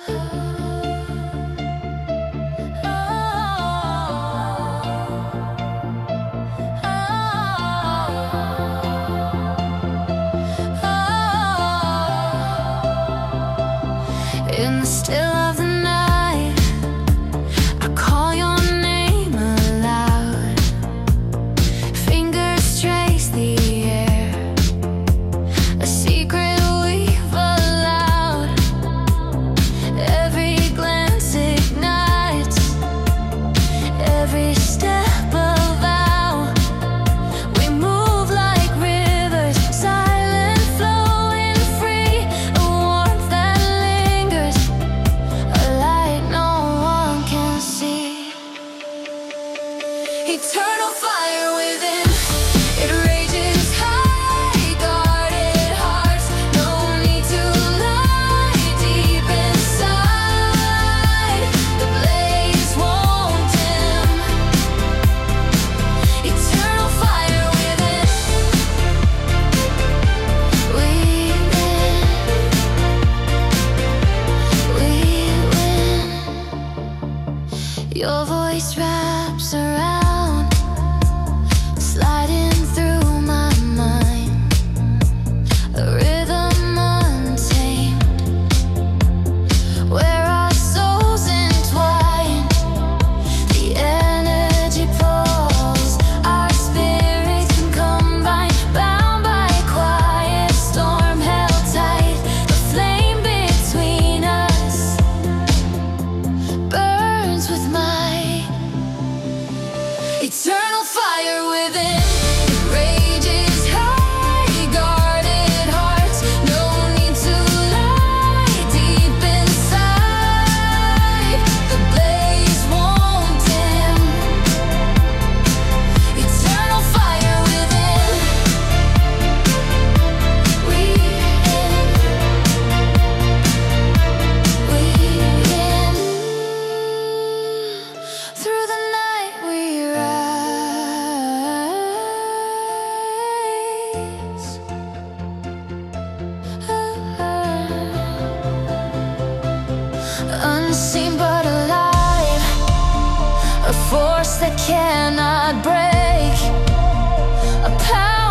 In the still of the night, I call your name aloud. Fingers trace the air, a secret we've allowed. Every glance ignites, every step a vow. We move like rivers, silent, flowing free. A warmth that lingers, a light no one can see. Eternal fire within, it rages high, guarded hearts, no need to lie. Deep inside, the blaze won't dim. Eternal fire within, we win. Your voice wraps around, sliding through my mind, a rhythm untamed, where our souls entwine. The energy pulls, our spirits can combine, bound by a quiet storm, held tight. The flame between us burns with might. Eternal fire within, it rages high, guarded hearts, no need to lie. Deep inside, the blaze won't dim. Eternal fire within, we win. Through the night we rise, unseen but alive, a force that cannot break, a power